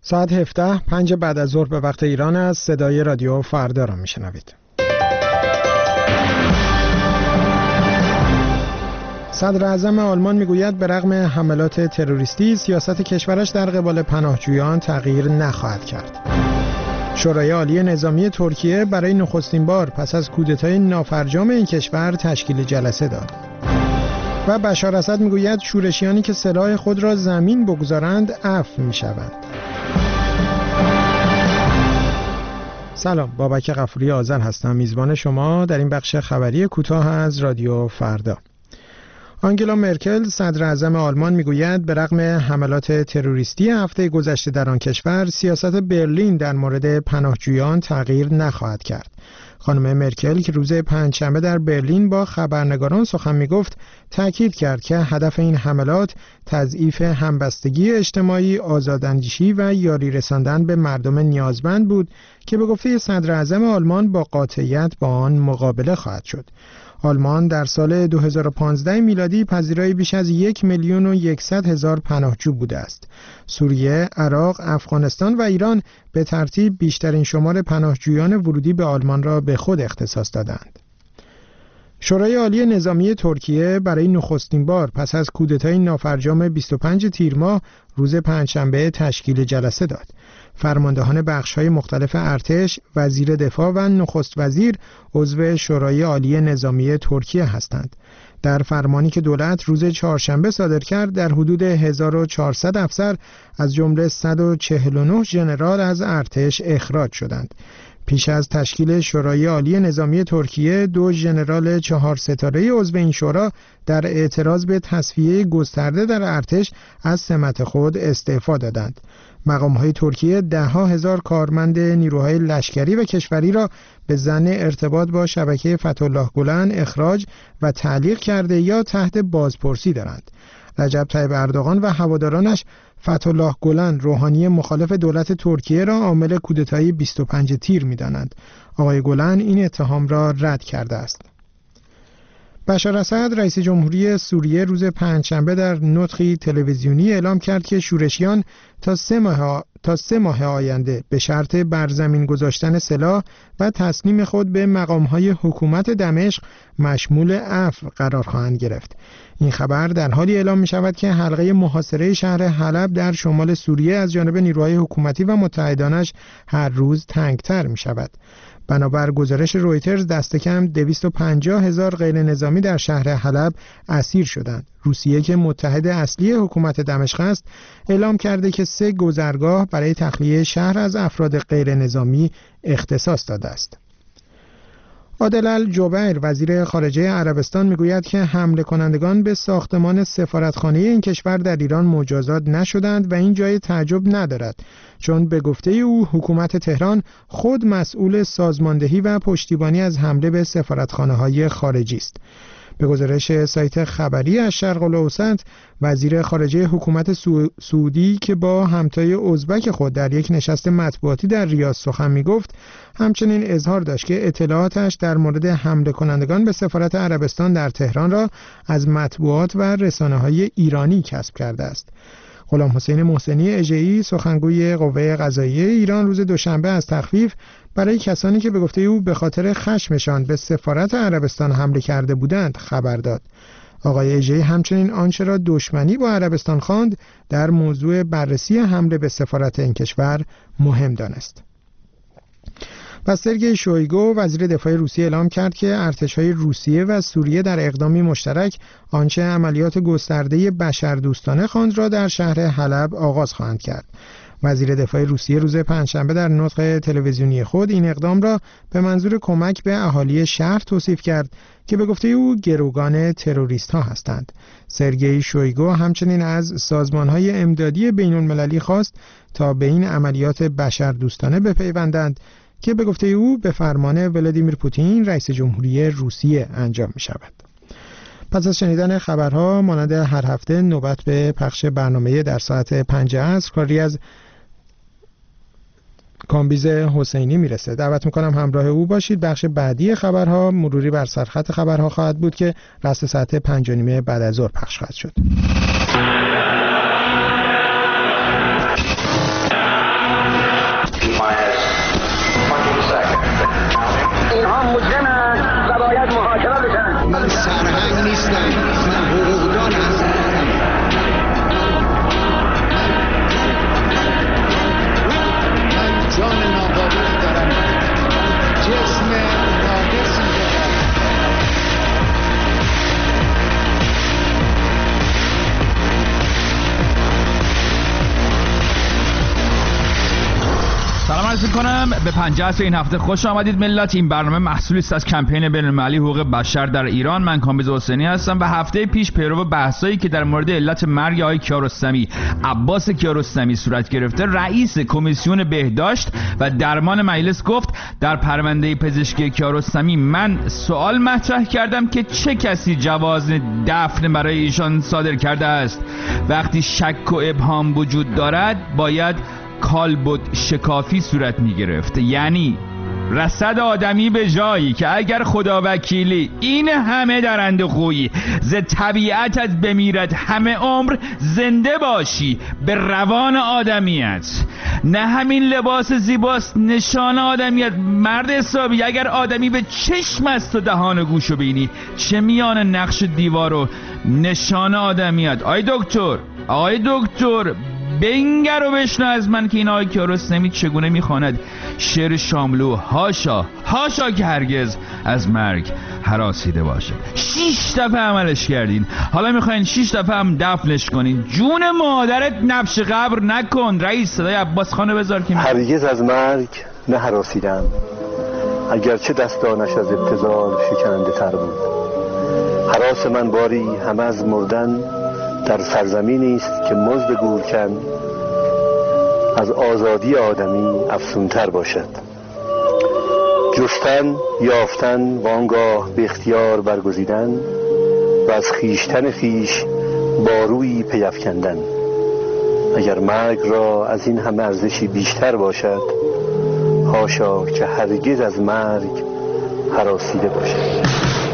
ساعت 17 5 بعد از ظهر به وقت ایران است. صدای رادیو فردا را میشنوید. صدر اعظم آلمان میگوید به رغم حملات تروریستی سیاست کشورش در قبال پناهجویان تغییر نخواهد کرد. شورای عالی نظامی ترکیه برای نخستین بار پس از کودتای نافرجام این کشور تشکیل جلسه داد. و بشار اسد میگوید شورشیانی که سلاح خود را زمین بگذارند عفو میشوند. سلام، بابک غفوری آذر هستم، میزبان شما در این بخش خبری کوتاه از رادیو فردا. آنگلا مرکل صدر اعظم آلمان میگوید به رغم حملات تروریستی هفته گذشته در آن کشور سیاست برلین در مورد پناهجویان تغییر نخواهد کرد. خانم مرکل که روز پنجشنبه در برلین با خبرنگاران سخن میگفت تاکید کرد که هدف این حملات تضعیف همبستگی اجتماعی، آزاداندیشی و یاری رساندن به مردم نیازمند بود که به گفته صدر اعظم آلمان با قاطعیت با آن مقابله خواهد شد. آلمان در سال 2015 میلادی پذیرای بیش از 1,100,000 پناهجو بوده است. سوریه، عراق، افغانستان و ایران به ترتیب بیشترین شمار پناهجویان ورودی به آلمان را به خود اختصاص دادند. شورای عالی نظامی ترکیه برای نخستین بار پس از کودتای نافرجام 25 تیر ماه روز پنجشنبه تشکیل جلسه داد. فرماندهان بخش‌های مختلف ارتش، وزیر دفاع و نخست وزیر عضو شورای عالی نظامی ترکیه هستند. در فرمانی که دولت روز چهارشنبه صادر کرد در حدود 1400 افسر از جمله 149 ژنرال از ارتش اخراج شدند. پیش از تشکیل شورای عالی نظامی ترکیه 2 ژنرال 4 ستاره عضو این شورا در اعتراض به تصفیه گسترده در ارتش از سمت خود استعفا دادند. مقام‌های ترکیه ده‌ها هزار کارمند نیروهای لشکری و کشوری را به ظن ارتباط با شبکه فتح‌الله گلن اخراج و تعلیق کرده یا تحت بازپرسی دارند. رجب طیب اردوغان و هوادارانش فتح‌الله گلن، روحانی مخالف دولت ترکیه، را عامل کودتای 25 تیر می‌دانند. آقای گلن این اتهام را رد کرده است. بشار اسد رئیس جمهوری سوریه روز پنجشنبه در نطقی تلویزیونی اعلام کرد که شورشیان تا سه ماه آینده به شرط برزمین گذاشتن سلاح و تسلیم خود به مقام‌های حکومت دمشق مشمول عفو قرار خواهند گرفت. این خبر در حالی اعلام می شود که حلقه محاصره شهر حلب در شمال سوریه از جانب نیروهای حکومتی و متحدانش هر روز تنگتر می شود. بنابر گزارش رویترز دست کم 250,000 غیر نظامی در شهر حلب اسیر شدند. روسیه که متحد اصلی حکومت دمشق است اعلام کرده که 3 گذرگاه برای تخلیه شهر از افراد غیر نظامی اختصاص داده است. عادل الجبیر وزیر خارجه عربستان میگوید که حمله کنندگان به ساختمان سفارتخانه این کشور در ایران مجازات نشدند و این جای تعجب ندارد، چون به گفته او حکومت تهران خود مسئول سازماندهی و پشتیبانی از حمله به سفارتخانه‌های خارجی است. به گزارش سایت خبری از شرق الاوسط، وزیر خارجه حکومت سعودی که با همتای ازبک خود در یک نشست مطبوعاتی در ریاض سخن می‌گفت، همچنین اظهار داشت که اطلاعاتش در مورد حمله کنندگان به سفارت عربستان در تهران را از مطبوعات و رسانه‌های ایرانی کسب کرده است. غلام حسین محسنی اژه‌ای سخنگوی قوه قضاییه ایران روز دوشنبه از تخفیف برای کسانی که به گفته او به خاطر خشمشان به سفارت عربستان حمله کرده بودند خبر داد. آقای اژه‌ای همچنین آنچه را دشمنی با عربستان خواند در موضوع بررسی حمله به سفارت این کشور مهم دانست. و سرگئی شویگو وزیر دفاع روسیه اعلام کرد که ارتش‌های روسیه و سوریه در اقدامی مشترک آنچه عملیات گسترده بشردوستانه خواند را در شهر حلب آغاز خواهند کرد. وزیر دفاع روسیه روز پنجشنبه در نطق تلویزیونی خود این اقدام را به منظور کمک به اهالی شهر توصیف کرد که به گفته او گروگان تروریست‌ها هستند. سرگئی شویگو همچنین از سازمان‌های امدادی بین‌المللی خواست تا به این عملیات بشردوستانه بپیوندند که به گفته او به فرمان ولادیمیر پوتین رئیس جمهوری روسیه انجام می شود. پس از شنیدن خبرها مانند هر هفته نوبت به پخش برنامه در ساعت 5 عصر کاری از کامبیز حسینی میرسه. دعوت میکنم همراه او باشید. بخش بعدی خبرها مروری بر سرخط خبرها خواهد بود که رأس ساعت 5:30 بعد از ظهر پخش خواهد شد. عرض می‌کنم به 50 این هفته خوش آمدید ملت. این برنامه محصولی است از کمپین بین‌المللی حقوق بشر در ایران. من کامبیز حسینی هستم و هفته پیش پیرو بحثایی که در مورد علت مرگ آقای کیارستمی عباس کیارستمی صورت گرفته، رئیس کمیسیون بهداشت و درمان مجلس گفت در پرونده پزشکی کیارستمی من سوال مطرح کردم که چه کسی جواز دفن برای ایشان صادر کرده است. وقتی شک و ابهام وجود دارد باید کالبد شکافی صورت می گرفت، یعنی رصد آدمی به جایی که اگر خدا وکیلی این همه درنده خویی ز طبیعتت بمیرد همه عمر زنده باشی به روان آدمیت. نه همین لباس زیباست نشان آدمیت مرد حسابی. اگر آدمی به چشم است و دهان و گوشو بینی چه میان نقش دیوار و نشان آدمیت. آقای دکتر بنگر و بشنو از من که این آقای کیارستمی چگونه میخواند شعر شاملو هاشا که هرگز از مرگ هراسیده باشه. 6 دفعه عملش کردین، حالا میخواین 6 دفعه هم دفنش کنین. جون مادرت نبش قبر نکن. رئیس صدای عباس خانو بذار که هرگز از مرگ نه هراسیدم، اگرچه دستانش از ابتذال شکننده تر بود. هراس من باری همه از مردن در سرزمینی است که مزد گورکن از آزادی آدمی افزونتر باشد. جستن، یافتن و آنگاه به اختیار برگزیدن و از خیشتن خیش بارویی پیفکندن. اگر مرگ را از این همه ارزشی بیشتر باشد، حاشا که هرگز از مرگ هراسیده باشد.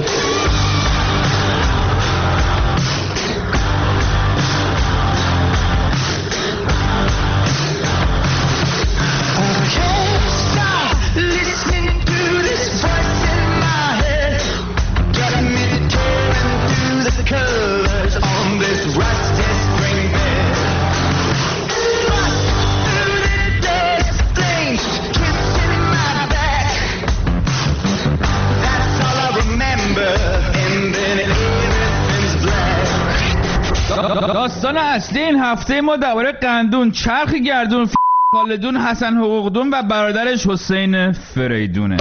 داستان اصلی این هفته ما درباره قندون، چرخ گردون، خالدون، حسن حقوقدون و برادرش حسین فریدونه.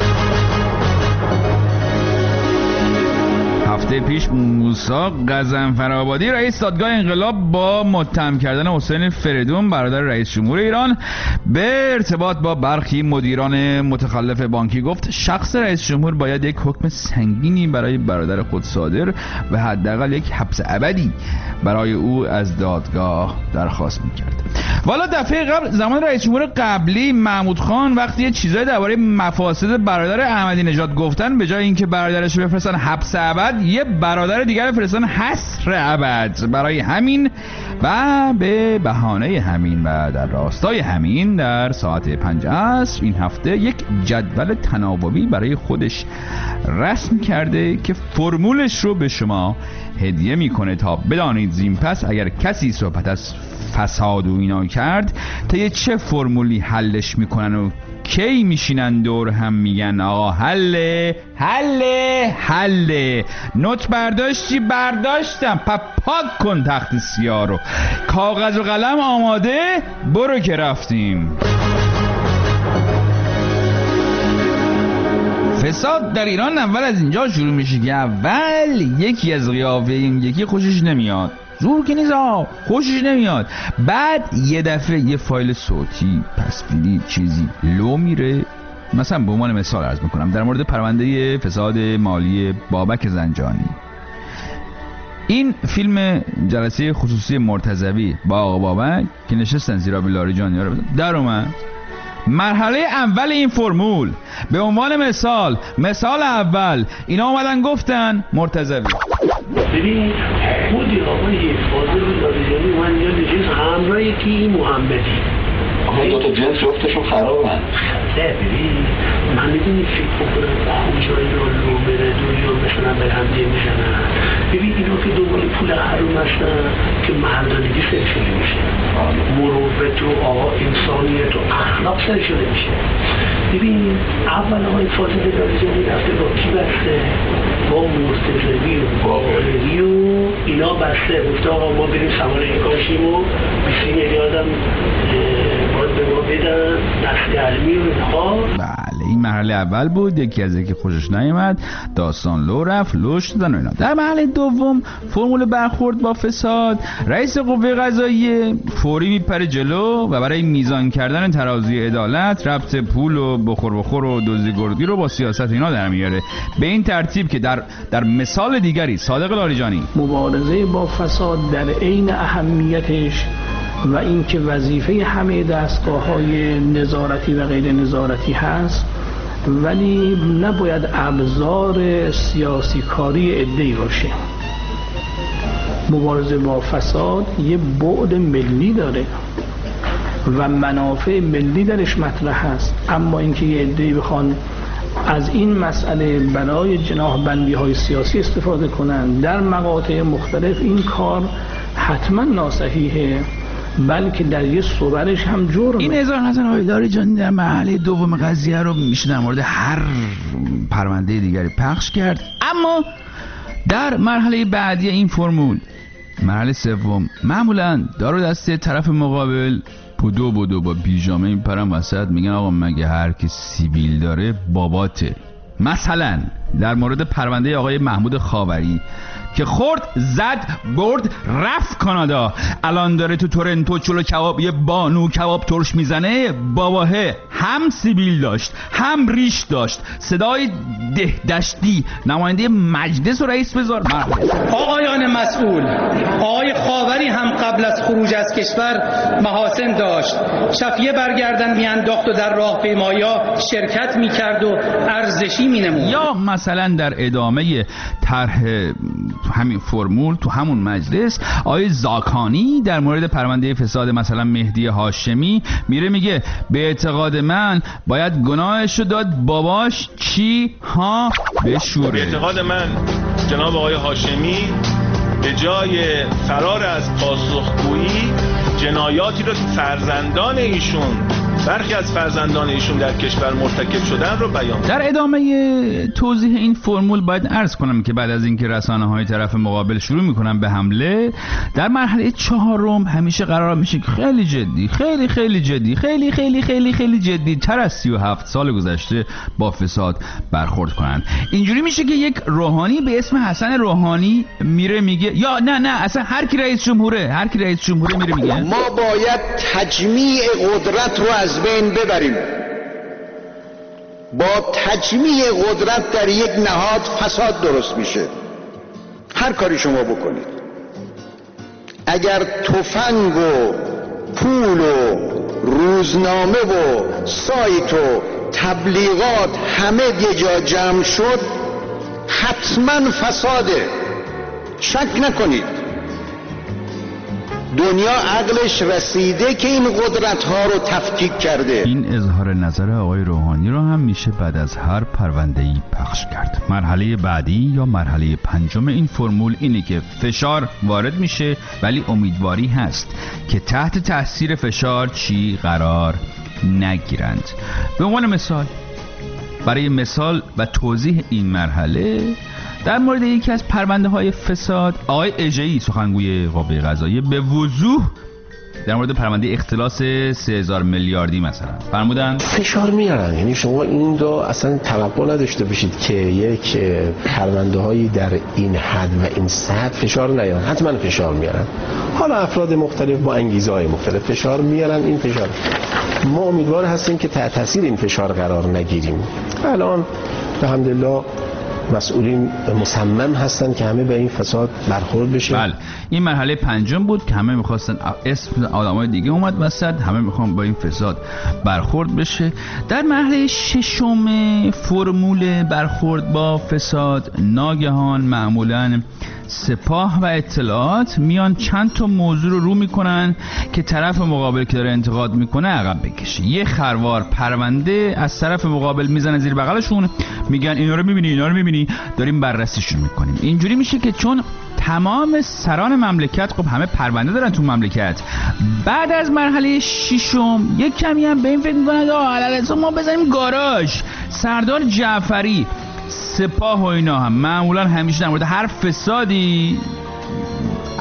هفته پیش موسی غضنفرآبادی رئیس دادگاه انقلاب با متهم کردن حسین فریدون برادر رئیس جمهور ایران به ارتباط با برخی مدیران متخلف بانکی گفت شخص رئیس جمهور باید یک حکم سنگینی برای برادر خود صادر و حداقل یک حبس ابدی برای او از دادگاه درخواست میکرد. والا دفعه قبل زمان رئیس جمهور قبلی محمود خان وقتی یه چیزایی درباره مفاسد برادر احمدی نژاد گفتن، به جای اینکه برادرش رو بفرستن حبس ابد یه برادر دیگر فرستن حصر ابد. برای همین و به بهانه همین و در راستای همین در ساعت 5 عصر این هفته یک جدول تناوبی برای خودش رسم کرده که فرمولش رو به شما هدیه میکنه تا بدانید زین پس اگر کسی صحبت از فساد و اینا کرد تا چه فرمولی حلش میکنن و کی میشینن دور هم میگن آقا حله. نوت برداشتی؟ برداشتم. پاک کن تخت سیاه رو، کاغذ و قلم آماده، برو که رفتیم. فساد در ایران اول از اینجا شروع میشه که اول یکی از قیافه این یکی خوشش نمیاد، زور که نیست خوشش نمیاد، بعد یه دفعه یه فایل صوتی تصویری چیزی لو میره. مثلا به عنوان مثال عرض میکنم در مورد پرونده فساد مالی بابک زنجانی، این فیلم جلسه خصوصی مرتضوی با آقا بابک که نشستن زیرا بیلاری جانی رو در اومد. مرحله اول این فرمول به عنوان مثال اول اینا اومدن گفتن مرتضوی ببین خودی آقای فاضل لاریجانی اومد اینجا به جز همراه کی محمدی. آقا دو تا جنس جفتشون خرابن. نه ببین من میدونی فکر بکنم کجایی رو لو بره دنیا مثلا به هم دیگه میزنن. ببین اینا که دنبال پول حروم هستن که مردانگی سر شده میشه، مروت و آقا انسانیت و اخلاق سر شده میشه. ببین اول آقای فاضل لاریجانی رفته با کی بسته؟ با مرتضوی و باقری و اینا بسته. گفته آقا ما بریم سوار این کاشیم و 20 میلیارد هم باید به ما بدن، دست علمی و اینها. بله این مرحله اول بود، یکی از یکی خوشش نیامد، داستان لو رفت، لوش دادن و اینا. در مرحله دوم فرمول برخورد با فساد، رئیس قوه قضاییه فوری میپره جلو و برای میزان کردن ترازوی عدالت ربط پول و بخور و دزدی گردی رو با سیاست اینا در میاره، به این ترتیب که در مثال دیگری صادق لاریجانی مبارزه با فساد در عین اهمیتش و اینکه وظیفه همه دستگاه‌های نظارتی و غیر نظارتی هست، ولی نباید ابزار سیاسی کاری عده‌ای باشه. مبارزه با فساد یه بعد ملی داره و منافع ملی درش مطرح هست، اما اینکه یه عده‌ای بخوان از این مسئله برای جناح بندی‌های سیاسی استفاده کنند در مقاطع مختلف، این کار حتما ناصحیحه، بلکه در یه صورتش هم جرمه. این اظهار نظر آقای لاریجانی در مرحله دوم قضیه رو میشه در مورد هر پرونده دیگری پخش کرد، اما در مرحله بعدی این فرمول، مرحله سوم، معمولا دارو دسته طرف مقابل بودو با پیژامه میپرن وسط، میگن آقا مگه هر کی سیبیل داره باباته. مثلا در مورد پرونده آقای محمود خاوری که خورد زد برد رفت کانادا، الان داره تو تورنتو چلو کباب یه بانو کباب ترش میزنه، باباه هم سیبیل داشت هم ریش داشت، صدای دهدشتی نماینده مجلس و رئیس بذار. آقایان مسئول، آقای خاوری هم قبل از خروج از کشور محاسن داشت، شفیه برگردن میانداخت و در راهپیمایی‌ها شرکت میکرد و ارزشی مینمود. یا مثلا در ادامه طرح همین فرمول تو همون مجلس آقای زاکانی در مورد پرونده فساد مثلا مهدی هاشمی میره میگه به اعتقاد من باید گناهش رو داد باباش چی ها بشوره. به اعتقاد من جناب آقای هاشمی به جای فرار از پاسخگویی جنایاتی رو که فرزندان ایشون، برخی از فرزندان ایشون در کشور مرتکب شدن رو بیان. در ادامه توضیح این فرمول باید عرض کنم که بعد از اینکه رسانه‌های طرف مقابل شروع میکنن به حمله، در مرحله چهارم همیشه قرار میشه که خیلی جدی، خیلی جدی تر از 37 سال گذشته با فساد برخورد کنن. اینجوری میشه که یک روحانی به اسم حسن روحانی میره میگه یا نه اصلا هر کی رئیس جمهوره میره میگه ما باید تجمیع قدرت رو از بین ببریم. با تجمیع قدرت در یک نهاد فساد درست میشه. هر کاری شما بکنید، اگر تفنگ و پول و روزنامه و سایت و تبلیغات همه یه جا جمع شد، حتما فساده، شک نکنید. دنیا عقلش رسیده که این قدرت ها رو تفکیک کرده. این اظهار نظر آقای روحانی رو هم میشه بعد از هر پرونده‌ای پخش کرد. مرحله بعدی یا مرحله پنجم این فرمول اینه که فشار وارد میشه، ولی امیدواری هست که تحت تاثیر فشار چی قرار نگیرند. به عنوان مثال، برای مثال و توضیح این مرحله، در مورد یکی از پرونده های فساد آقای اژه‌ای سخنگوی قوه قضاییه به وضوح در مورد پرونده اختلاس 3000 میلیاردی مثلا فرمودن فشار میارن. یعنی شما این رو اصلا توقع نداشته باشید که یک پرونده هایی در این حد و این سطح فشار نیارن. حتما فشار میارن. حالا افراد مختلف با انگیزه های مختلف فشار میارن. این فشار ما امیدوار هستیم که تحت تاثیر این فشار قرار نگیریم. الان الحمدلله مسئولین مصمم هستن که همه به این فساد برخورد بشه. بله، این مرحله پنجم بود که همه میخواستن، اسم آدمای دیگه اومد وسط، همه میخوان با این فساد برخورد بشه. در مرحله ششم فرمول برخورد با فساد، ناگهان معمولاً سپاه و اطلاعات میان چند تا موضوع رو میکنن که طرف مقابل که داره انتقاد میکنه عقب بکشه. یه خروار پرونده از طرف مقابل میزنه زیر بغلشون، میگن اینا رو میبینی داریم بررسیشون میکنیم. اینجوری میشه که چون تمام سران مملکت خب همه پرونده دارن تو مملکت، بعد از مرحله ششم یک کمی هم به این فکر میکنن علالحساب ما بزنیم گاراژ. سردار جعفری، سپاه و اینا هم معمولا همیشه در مورد هر فسادی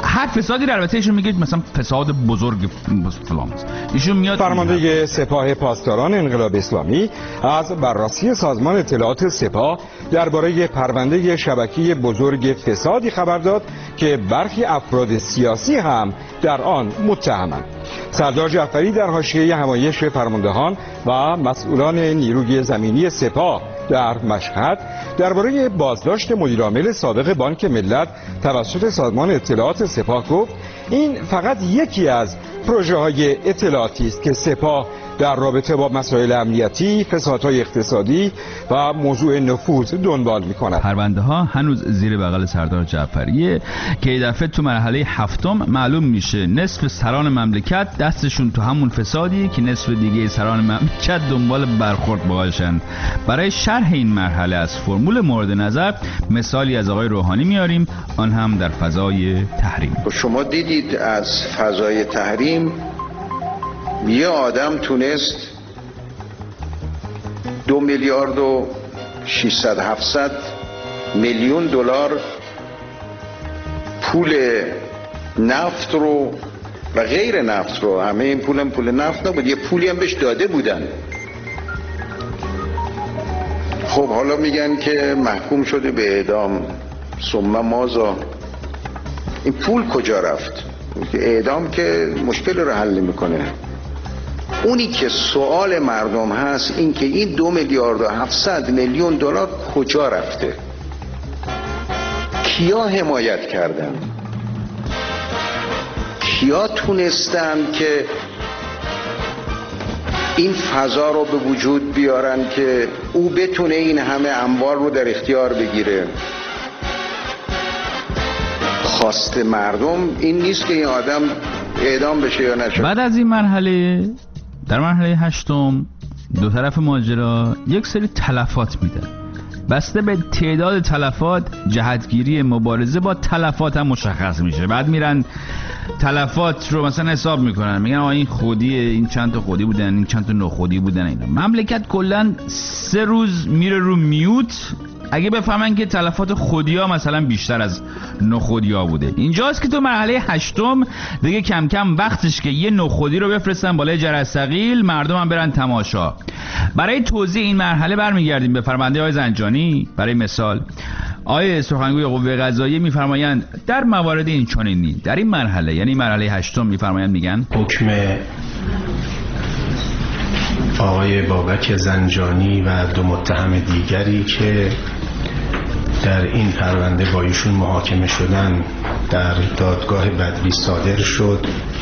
هر فسادی رو البته ایشون میگه مثلا فساد بزرگ فلان، ایشون میاد فرمانده سپاه پاسداران انقلاب اسلامی از بررسی سازمان اطلاعات سپاه درباره پرونده شبکه بزرگ فسادی خبر داد که برخی افراد سیاسی هم در آن متهمند. سردار جعفری در حاشیه همایش فرماندهان و مسئولان نیروی زمینی سپاه در مشهد درباره بازداشت مدیرعامل سابق بانک ملت توسط سازمان اطلاعات سپاه گفت این فقط یکی از پروژه‌های اطلاعاتی است که سپاه در رابطه با مسائل امنیتی، فسادهای اقتصادی و موضوع نفوذ دنبال می‌کند. پرونده ها هنوز زیر بغل سردار جعفریه که این دفعه تو مرحله هفتم معلوم میشه نصف سران مملکت دستشون تو همون فسادی که نصف دیگه سران مملکت دنبال برخورد باهاشن. برای شرح این مرحله از فرمول مورد نظر مثالی از آقای روحانی میاریم، آن هم در فضای تحریم. شما دیدید از فضای تحریم یه آدم تونست 2 میلیارد و 600 700 میلیون دلار پول نفت رو و غیر نفت رو، همه این پول نفت نبود، یه پولی هم بهش داده بودن. خب حالا میگن که محکوم شده به اعدام. ثم ماذا؟ این پول کجا رفت؟ اعدام که مشکل رو حل میکنه. اونی که سوال مردم هست این که این 2 میلیارد و 700 میلیون دلار کجا رفته؟ کیا حمایت کردن؟ کیا تونستن که این فضا رو به وجود بیارن که او بتونه این همه اموال رو در اختیار بگیره؟ خواست مردم این نیست که این آدم اعدام بشه یا نشه. بعد از این مرحله، در مرحله هشتم دو طرف ماجرا یک سری تلفات میدن. بسته به تعداد تلفات جهتگیری مبارزه با تلفات هم مشخص میشه. بعد میرن تلفات رو مثلا حساب میکنن، میگن این خودیه، این چند تا خودی بودن، این چند تا نخودی بودن. اینا مملکت کلا 3 روز میره رو میوت اگه بفهمن که تلفات خودیا مثلا بیشتر از نخودیا بوده. اینجاست که تو مرحله هشتم دیگه کم کم وقتش که یه نخودی رو بفرستن بالای جرس ثقیل، مردم هم برن تماشا. برای توضیح این مرحله برمیگردیم به فرمانده آقای زنجانی. برای مثال آقای سخنگوی قوه قضاییه میفرمایند در موارد این چنینی در این مرحله، یعنی مرحله هشتم، میفرمایند میگن حکم آقای بابک زنجانی و 2 متهم دیگری که در این پرونده با ایشون محاکمه شدن در دادگاه بدوی صادر شد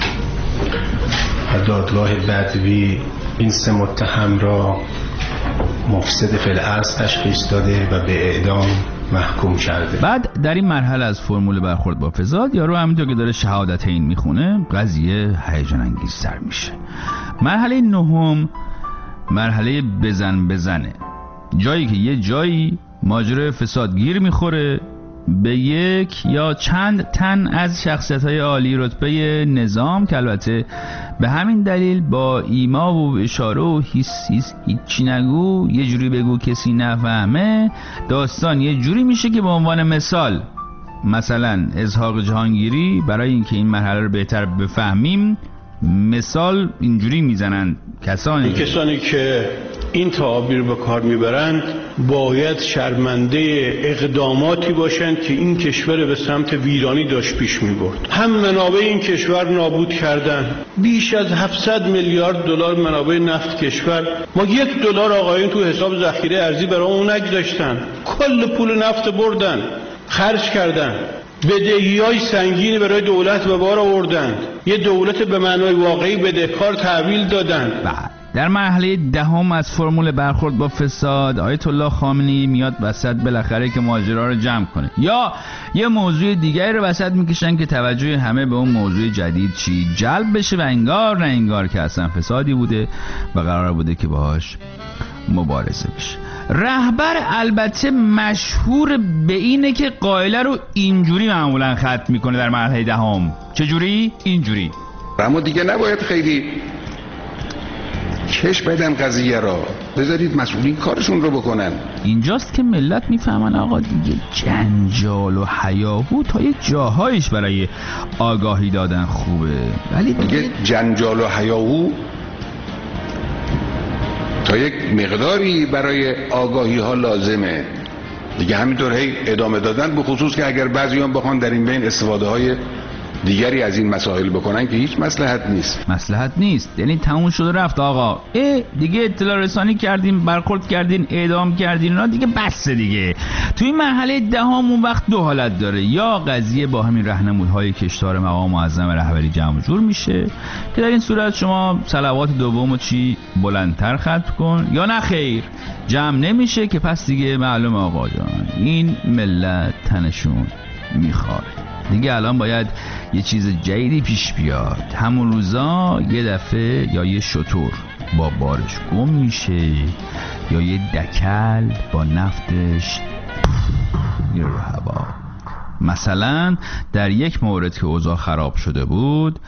و دادگاه بدوی این 3 متهم را مفسد فی الارض تشخیص داده و به اعدام محکوم کرده. بعد در این مرحله از فرمول برخورد با فساد یارو همینطور که داره شهادتین میخونه قضیه هیجان انگیزتر میشه. مرحله نهم مرحله بزنه، جایی که یه جایی ماجرای فساد گیر میخوره به یک یا چند تن از شخصیت‌های عالی رتبه نظام که البته به همین دلیل با ایما و اشاره و هیچی نگو، یه جوری بگو کسی نفهمه، داستان یه جوری میشه که به عنوان مثلا اسحاق جهانگیری، برای اینکه این مرحله رو بهتر بفهمیم مثال اینجوری میزنن کسانی که این تعابیر به کار میبرند باید شرمنده اقداماتی باشند که این کشور به سمت ویرانی داشت پیش میبرد. هم منابع این کشور نابود کردن، بیش از 700 میلیارد دلار منابع نفت کشور، ما $1 آقایون تو حساب ذخیره ارزی برای اون نگذاشتن، کل پول نفت بردن خرج کردن، بدهی‌های سنگینی برای دولت به بار آوردند، یه دولت به معنای واقعی بدهکار تحویل دادند. در مرحله دهم از فرمول برخورد با فساد آیت الله خامنه‌ای میاد وسط بالاخره که ماجرا رو جمع کنه، یا یه موضوع دیگری رو وسط میکشن که توجه همه به اون موضوع جدید چی جلب بشه و انگار نه انگار که اصلا فسادی بوده و قرار بوده که باهاش مبارزه بشه. رهبر البته مشهور به اینه که قائله رو اینجوری معمولا ختم میکنه در مرحله دهم. چجوری؟ اینجوری. اما دیگه نباید خیلی کش بدن قضیه را، بذارید مسئولین کارشون رو بکنن. اینجاست که ملت میفهمن آقا دیگه جنجال و هیاهو تا یه جاهایش برای آگاهی دادن خوبه، ولی دیگه جنجال و هیاهو تا یک مقداری برای آگاهی ها لازمه دیگه، همینطور هی ادامه دادن، به خصوص که اگر بعضیان بخوان در این بین استفاده های دیگری از این مسائل بکنن که هیچ مصلحت نیست. یعنی تموم شده رفت آقا، دیگه اطلاع رسانی کردیم، برخورد کردین، اعدام کردین، اونا دیگه بسه دیگه. تو این مرحله دهم اون وقت دو حالت داره، یا قضیه با همین راهنمودهای کشتار مقام معظم رهبری جمع جور میشه که در این صورت شما صلوات دومو چی بلندتر ختم کن، یا نه خیر جمع نمیشه که پس دیگه معلوم آقا جان این ملت تنشون میخواره دیگه. الان باید یه چیز جدیدی پیش بیاد. همون روزا یه دفعه یا یه شتر با بارش گم میشه یا یه دکل با نفتش میره رو هوا. مثلا در یک مورد که اوضاع خراب شده بود،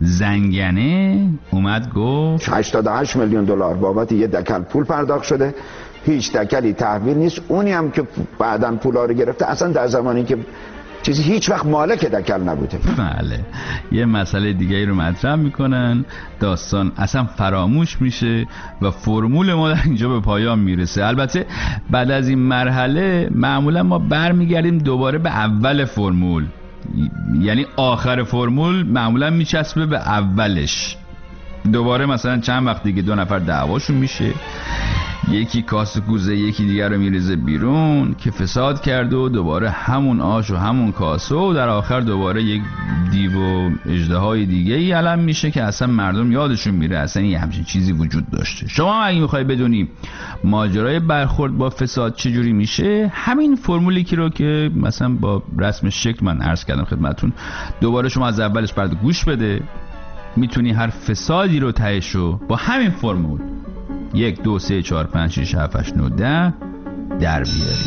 زنگنه اومد گفت 88 میلیون دلار بابت یه دکل پول پرداخت شده، هیچ دکلی تحویل نیست. اونی هم که بعداً پولا رو گرفته اصلا در زمانی که چیزی هیچ وقت مالک دکل نبوده. بله، یه مسئله دیگه رو مطرح میکنن، داستان اصلا فراموش میشه و فرمول ما در اینجا به پایان میرسه. البته بعد از این مرحله معمولا ما برمیگردیم دوباره به اول فرمول، یعنی آخر فرمول معمولا میچسبه به اولش. دوباره مثلا چند وقت دیگه دو نفر دعواشون میشه، یکی کاسه کوزه یکی دیگر رو میریزه بیرون که فساد کرده و دوباره همون آش و همون کاسه و در آخر دوباره یک دیو و اژدهای دیگه ای علم میشه که اصلا مردم یادشون میره اصلا یه همچین چیزی وجود داشته. شما اگه میخوای بدونی ماجرای برخورد با فساد چجوری میشه، همین فرمولی که رو که مثلا با رسم شکل من عرض کردم خدمتون، دوباره شما از اولش برات گوش بده، میتونی هر فسادی رو تهشو با همین فرمول 1 2 3 4 5 6 7 8 9 10 در بیاری.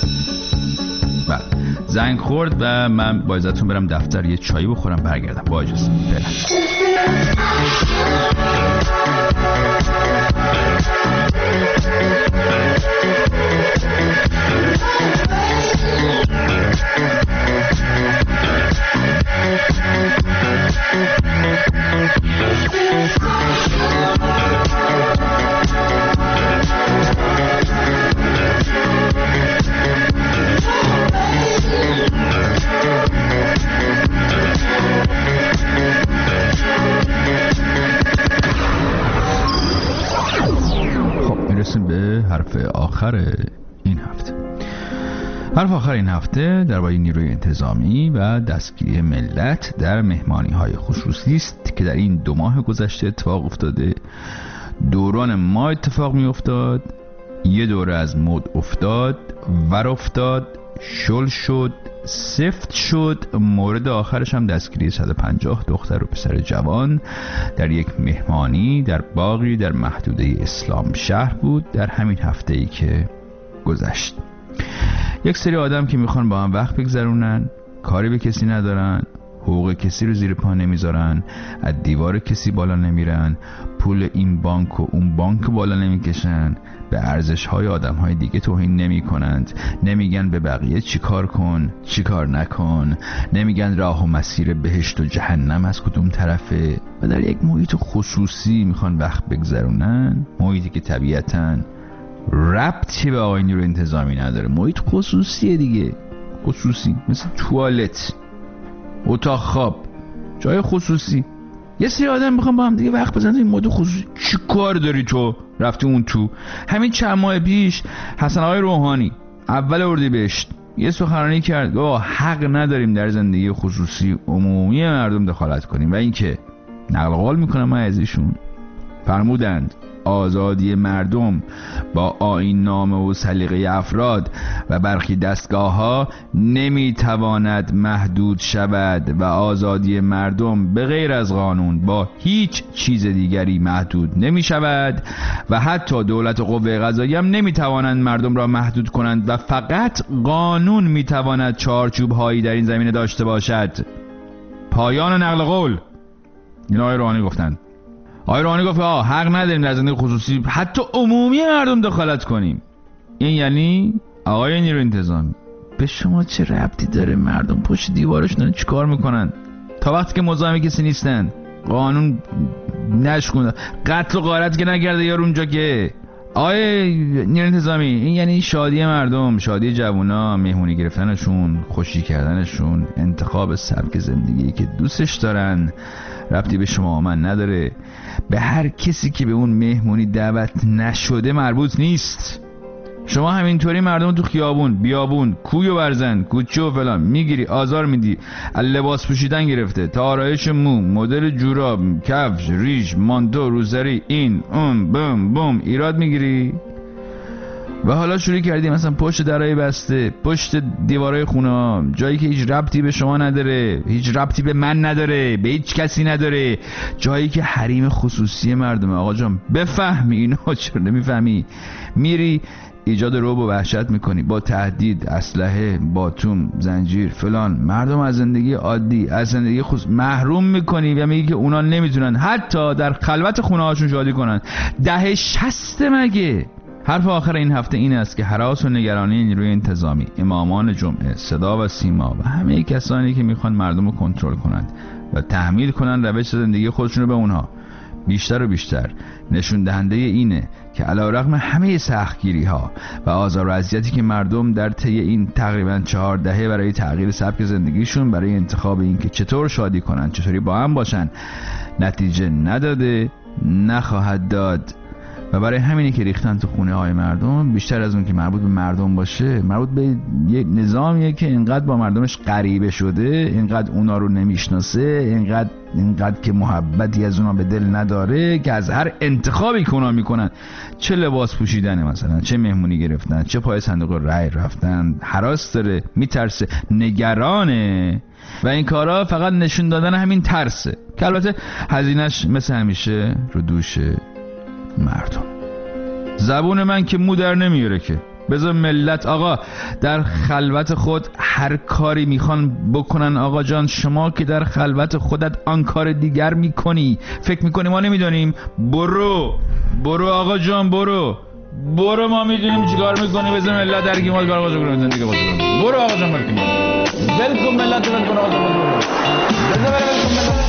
بعد زنگ خورد و من با اجازهتون برم دفتر یه چایی بخورم برگردم. با اجازه برم. به حرف آخر این هفته. حرف آخر این هفته درباره نیروی انتظامی و دستگیری ملت در مهمانی‌های خصوصی است که در این 2 ماه گذشته اتفاق افتاده. دوران ما اتفاق می افتاد، یه دوره از مد افتاد، ور افتاد، شل شد، سفت شد. مورد آخرش هم دستگیری 150 دختر و پسر جوان در یک مهمانی در باغی در محدوده اسلام شهر بود در همین هفته‌ای که گذشت. یک سری آدم که میخوان با هم وقت بگذرونن، کاری به کسی ندارن، حقوق کسی رو زیر پا نمیذارن، از دیوار کسی بالا نمیرن، پول این بانک و اون بانک بالا نمیکشن، به ارزش‌های آدم‌های دیگه توهین نمی‌کنند، نمیگن به بقیه چی کار کن چی کار نکن، نمیگن راه و مسیر بهشت و جهنم از کدوم طرفه و در یک محیط خصوصی میخوان وقت بگذرونن. محیطی که طبیعتاً ربطی به آقای نیروی انتظامی نداره، محیط خصوصیه دیگه، خصوصی مثل توالت، اتاق خواب، جای خصوصی. یه سری آدم میخوام با هم دیگه وقت بزنن این مورد خصوصی. چی کار داری تو رفتی اون تو؟ همین چند ماه پیش حسن آقای روحانی اول اردیبهشت یه سخنرانی کرد با حق نداریم در زندگی خصوصی عمومی مردم دخالت کنیم و اینکه نقل قول میکنم از ایشون فرمودند آزادی مردم با آیین نامه و سلیقه افراد و برخی دستگاه‌ها نمیتواند محدود شود و آزادی مردم به غیر از قانون با هیچ چیز دیگری محدود نمی شود و حتی دولت و قوه قضاییه هم نمیتوانند مردم را محدود کنند و فقط قانون میتواند چارچوب‌هایی در این زمینه داشته باشد. پایان نقل قول. این آقای روحانی گفتند. آقای روحانی گفت حق نداریم در زندگی خصوصی حتی عمومی مردم دخالت کنیم. این یعنی آقای نیروی انتظامی به شما چه ربطی داره مردم پشت دیوارشون چیکار میکنن؟ تا وقتی که مزاحم کسی نیستن قانون نشکنه، قتل و غارت که نکرده یارو اونجا که. آقای نیروی انتظامی این یعنی شادی مردم، شادی جوونا، مهمونی گرفتنشون، خوشی کردنشون، انتخاب سبک زندگی که دوستش دارن، ربطی به شما من نداره. به هر کسی که به اون مهمونی دعوت نشده مربوط نیست. شما همینطوری مردم تو خیابون، بیابون، کوی و برزن، کوچه و فلان میگیری، آزار میدی، لباس پوشیدن گرفته تا آرایش مو، مدل جوراب، کفش، ریش، مانتو، روسری، این اون بوم بوم ایراد میگیری و حالا شروع کردی مثلا پشت درای بسته، پشت دیوارای خونه ها، جایی که هیچ ربطی به شما نداره، هیچ ربطی به من نداره، به هیچ کسی نداره، جایی که حریم خصوصی مردمه. آقا جان بفهمی اینو، چرا نمیفهمی؟ میری ایجاد رعب و وحشت میکنی با تهدید، اسلحه، باتوم، زنجیر، فلان، مردم از زندگی عادی، از زندگی محروم میکنی و میگی که اونا نمیتونن حتی در خلوت خونه هاشون شادی کنن. دهه 60 مگه؟ حرف آخر این هفته این است که هراس و نگرانی نیروی انتظامی، امامان جمعه، صدا و سیما و همه کسانی که میخوان مردم رو کنترل کنند و تحمیل کنند روش زندگی خودشون رو به اونها، بیشتر و بیشتر نشون دهنده اینه که علیرغم همه سختگیری ها و آزار و اذیتی که مردم در طی این تقریبا 4 دهه برای تغییر سبک زندگیشون، برای انتخاب این که چطور شادی کنن، چطوری با هم باشن، نتیجه نداده، نخواهد داد. و برای همینی که ریختن تو خونه های مردم، بیشتر از اون که مربوط به مردم باشه، مربوط به یک نظامیه که اینقدر با مردمش غریبه شده، اینقدر اونا رو نمیشناسه، اینقدر که محبتی از اونا به دل نداره، که از هر انتخابی که اونا میکنن، چه لباس پوشیدنه مثلا، چه مهمونی گرفتن، چه پای صندوق رای رفتن، هراس داره، میترسه، نگرانه و این کارا فقط نشون دادن همین ترسه که البته هزینه‌اش مثل همیشه رو دوش مردم. زبون من که مو در نمیاره که بذار ملت آقا در خلوت خود هر کاری میخوان بکنن. آقا جان شما که در خلوت خودت آن کار دیگر میکنی، فکر میکنی ما نمیدونیم؟ برو آقا جان، برو ما میدونیم چیکار میکنی. بذار ملت درگی ما کار بازو کنه، زندگی بازو کنه. برو آقا جان، ول کن ملت، ول کن آقا جان، بذار ول کن ملت.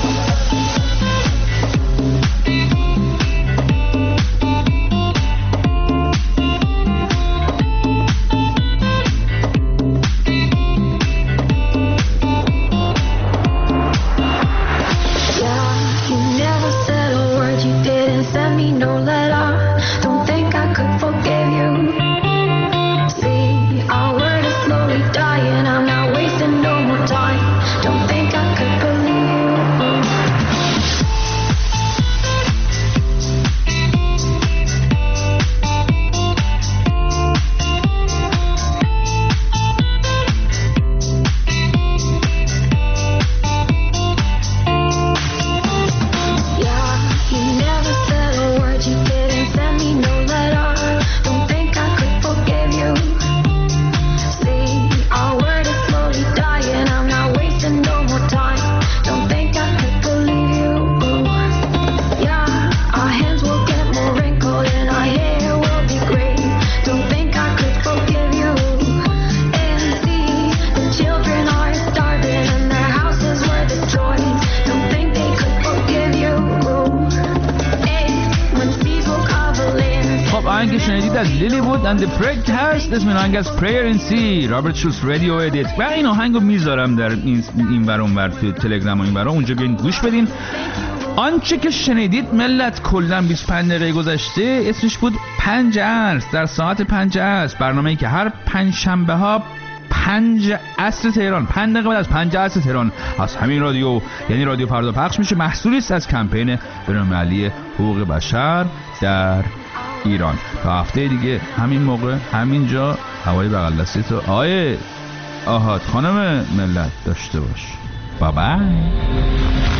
The Break هست، اسم این آهنگ از Prayer in C، رابرت شولز رادیو ادیت. و این آهنگو میذارم در این ور اون ور تو تلگرام و این ور اونجا، بیاین گوش بدین. آنچه که شنیدید ملت کلا 25 دقیقه گذشته اسمش بود 5 عصر، در ساعت 5 عصر، برنامه‌ای که هر 5 شنبه ها 5 عصر تهران، 5 دقیقه بعد از 5 عصر تهران از همین رادیو یعنی رادیو فردا پخش میشه. محصولی است از کمپین بین‌المللی حقوق بشر در ایران. تا هفته دیگه همین موقع همینجا هوای بغل دستی تو آقای آهاد خانم ملت داشته باش. بابای.